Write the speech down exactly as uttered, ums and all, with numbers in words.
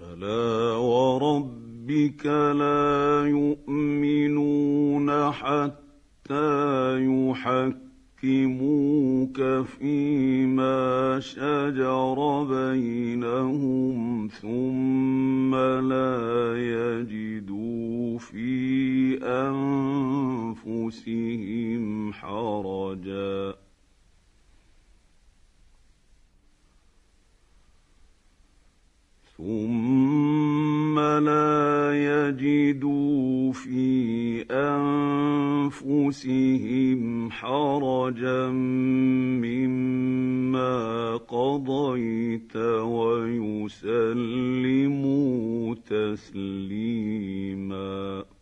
فلا وربك لا يؤمنون حتى يحكموك فيما شجر بينهم ثم لا يجدوا في أنفسهم حرجا ثم لا يجدوا في أنفسهم حرجا مما قضيت ويسلموا تسليما.